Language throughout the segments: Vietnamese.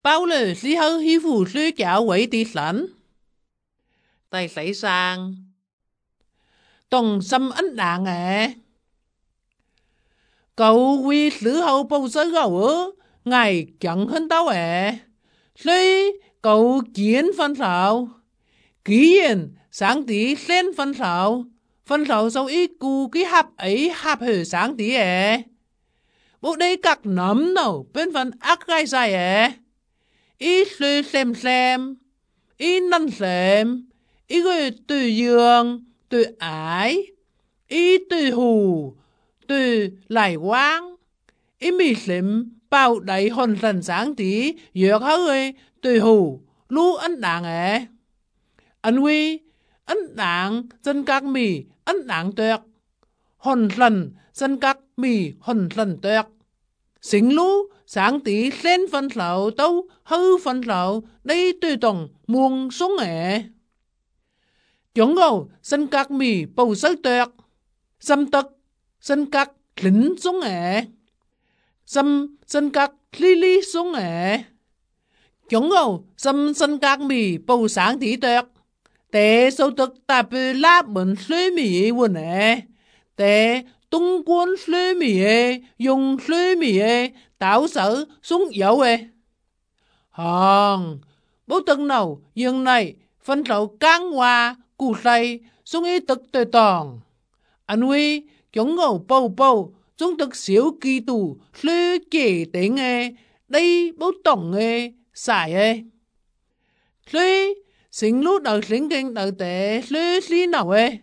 包了之後欺負書教委啲神。第4章，動心恩難嘅，cầu vì sự hậu bầu sơ gầu ở, ngày chẳng hơn đâu ẻ. Rồi cầu kiến phân sạo, ký yên sáng tí lên phân sạo sau ý cụ cái hạp ấy hạp hở sáng tí ẻ. Bộ đây các nấm nào bên phần ác gai dài ẻ. Ý sư xem, ý năn xem, ý người từ dương, từ ái, ý từ hù, từ lại quang, ý mì xịm bao đầy hồn thần sáng tí, dược hơi từ hù, lú ấn đảng ế. Ấn huy, ấn đảng dân các mì ấn đảng tuyệt, hồn thần dân các mì hồn thần tuyệt. Xính lú sáng tí lên phân sạo tâu hư phân sạo đây từ tổng muông xuống ế. Chúng ngầu dân các mì bầu sơ tuyệt, xâm tức dân các lính xuống ế. Dân các lý xuống ế. Chúng ngầu dân các mì bầu sáng tí tuyệt. Tế sâu tức ta bì lá bẩn suy mì quần ế. Tế tung quân suy mì ế, dùng suy mì ế, tạo sở xuống dẫu ế. Hòn, bố tân nào dương này phân sạo cang hoa, cụ say, xuống ý tức tơi tòn. Anh huy, chúng ngầu bầu, chúng tức xíu kỳ tù, lư kể tính ế, đây bố tổng ế, xài ế. Lư, xính lút đầu xính kinh đầu tế, lư xí nào ế.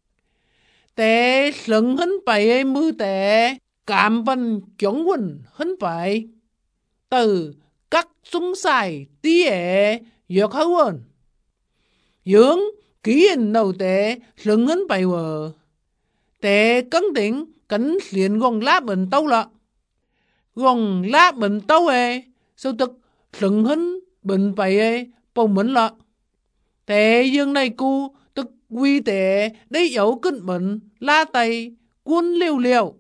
Tế sừng hân bày ế mưu tế, cảm văn chúng quần hân bày. Từ các súng xài tí ế, dược hấu quần. Dưỡng ký hình đầu tế, sừng hân bày vợ. Tế cân tính, cánh liền gòn lá bình tâu lọ. Gòn lá bình tâu ế, sau tức sừng hân bình bày ế, bầu mến lọ. Tế dương này cu tức quy tế đây dấu kinh bệnh la tay quân liều.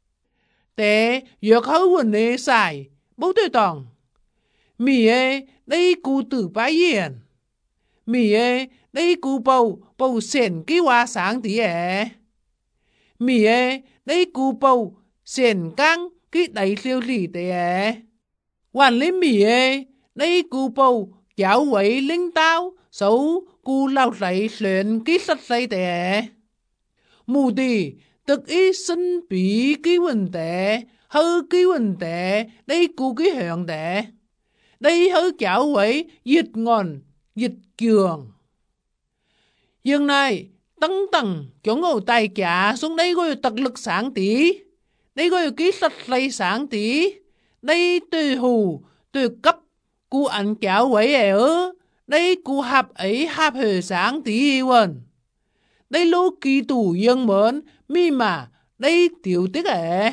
Tế dược hấu quần ế xài bố tuyệt toàn. Mì ế đây cu tử bái hiền. Mì ế đây cu bầu xền ký hoa sáng tí ế. Mì ế đây cu bầu xền căng ký đầy siêu lì tế ế. Hoàn lý mì ế đây cu bầu giáo quấy linh tao xấu cu lao dạy xuyên ký sắt dây tế. Mù tì tức ý sinh bí ký quần tế, hư ký quần tế, đây cu ký hưởng tế. Đây hư giáo quấy dịch ngon, dịch cường. Dương này, tăng tầng chỗ ngầu tài trả xuống đây gọi tật lực sáng tí. Đây gọi ký sắt dây sáng tí. Đây từ hù, từ cấp, cu ảnh giáo quấy ế đây cụ hạp ấy hạp hề sáng tí quần. Đây lô kỳ tù dân mến, mi mà đây tiểu tiết ế.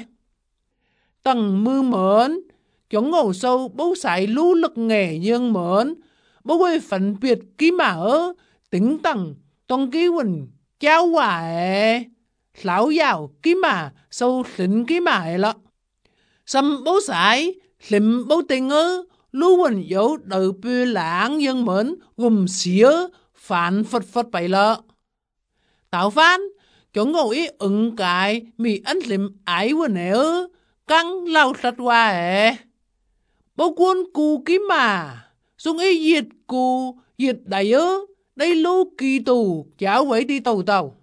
Tầng mư mến, chúng ngầu sâu bố xài lưu lực nghề dân mến, bố quay phân biệt ký mà ớ, tính tầng tông ký quần cháu hòa ế. Lão giàu ký mà sâu xịn ký mà ế lọ. Xâm bố xài, xịm bố tình ớ, lưu quần dấu đầu bư lãng dân mến gồm xía phản phật bày lợ. Tạo phán, chúng ngồi ý ứng cái mì ăn xìm ái quần ế căng lao sạch hoa ế. Bố quân cụ ký mà, xuống ý diệt cụ, diệt đầy ớ, đây lưu kỳ tù cháu quấy đi tàu.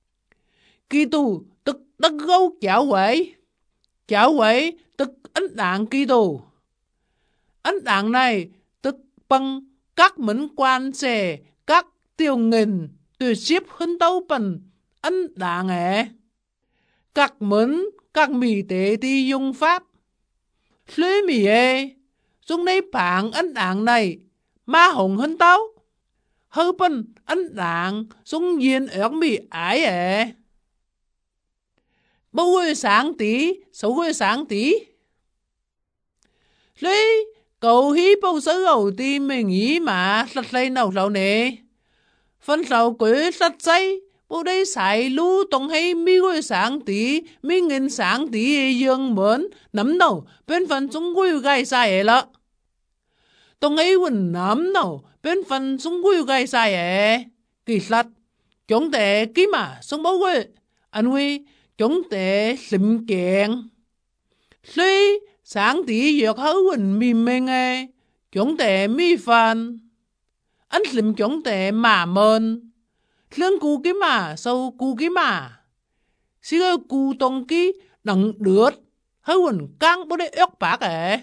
Kỳ tù tức đất gấu cháu quấy tức ấn đảng kỳ tù. Ấn đảng này tức bằng các mến quan xe, các tiêu nghìn từ xếp hơn tâu bằng ấn đảng ế. Các mến, các mì tế đi dùng pháp. Lưới mì ế, dùng đây phản ấn đảng này, ma hồng hơn tâu. Hư bằng ấn đảng dùng nhiên ớt mì ái ế. Bố quê sáng tí, xấu quê sáng tí. Lưới cậu hí bầu sơ gầu thì mình nghĩ mà sạch xây nào sao nè. Phân sầu quế sạch xây, bố đây xài lưu tổng hay mi quê sáng tí, mi nghìn sáng tí dương mến, nắm đầu bên phần chúng quê gai xài lọ. tông ấy quần nắm nào bên phần sung quy gai sai kỳ sát chúng ta kí mà sung bố quê anh huy chúng ta xìm kiện suy sáng tí dược hấu quần mì mênh chúng ta mi phần anh xìm chúng ta mà mơn lương cú kí mà sâu cú kí mà xí ơ cú tông kí nặng đượt hấu quần căng bố đế ước bác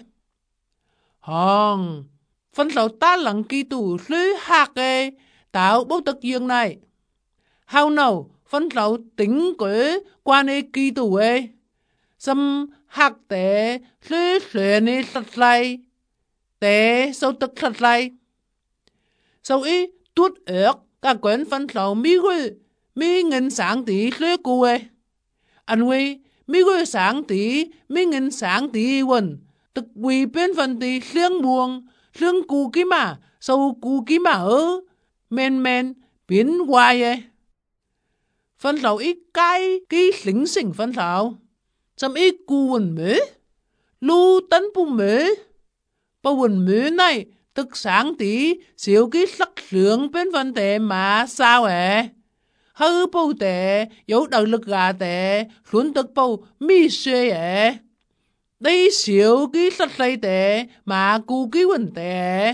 hòn phân sầu ta lặng kỳ tù suy hạc tạo bố tức dương này hào nào phân sầu tính quế quan kỳ tù xâm hạc tế suy xuyên sạch lại tế sâu tức sạch lại sau ý tuốt ước cả quyến phân sầu mi quê mi ngân sáng tí suy cú anh huy mi quê sáng tí mi ngân sáng tí quần tức quỳ bên phần tí liêng buông liêng cú kí mà sâu cú kí mà men biến hoài phân sầu ít cái lính sinh phân sầu xâm ít cú quần mế lưu tấn bù mế bà quần mế này tức sáng tí xíu cái sắc sướng bên phần tệ mà sao hư bầu tệ dấu đầu lực gà tệ xuống tức bầu mi xuê đây xíu cái sạch lây tệ mà cú cái quần tệ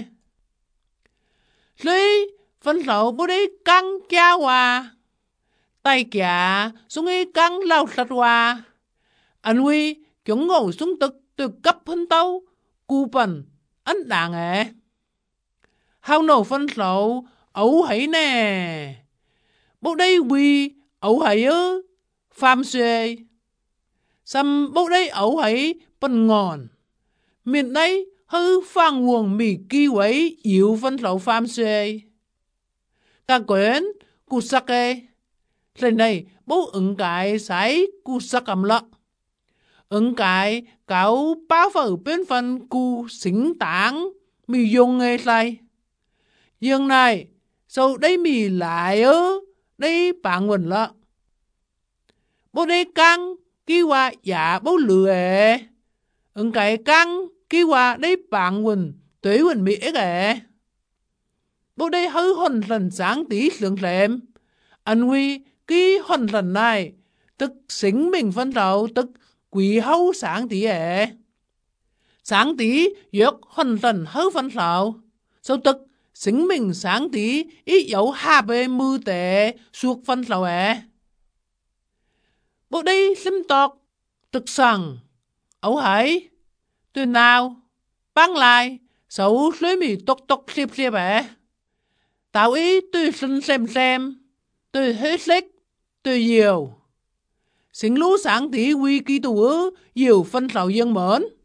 lấy phân sầu bố đấy căng kia hòa tay kia xuống ấy căng lau sạch hòa anh huy chúng ngồi xuống tức từ cấp phân tâu cú bần anh đàng hao nổ phân sầu ấu hãy nè bố đây huy ấu hãy phàm xuê xăm bố đây ấu hãy bần ngòn miền đây hư phang nguồn mì kỳ quấy yếu phân sầu phàm xuê cả quyến cụ sắc lần này bố ứng cái sái cụ sắc ẩm lọ ứng cái cáo báo vào bên phần cụ xính táng mì dùng sai dương này sau đây mì lại đây bạn quần lọ bố đây căng kí hòa dạ bố lừa ứng cái căng kí hòa đây bạn quần tuế quần mỹ bố đây hư hồn lần sáng tí sướng lệm anh huy kí hồn lần này tức xính mình phân đầu tức quỷ hâu sáng tí sáng tí dược hồn lần hư phân đầu sau tức xính mình sáng tí ít dấu hạ bê mưu tệ suốt phân đầu bố đây xâm tộc tức sẵn ấu hãy từ nào băng lại xấu lưới mì tốc xếp tạo ý tôi xin xem tôi hết sách tôi nhiều xính lũ sáng tí quy kỳ tù nhiều phân sầu dân mến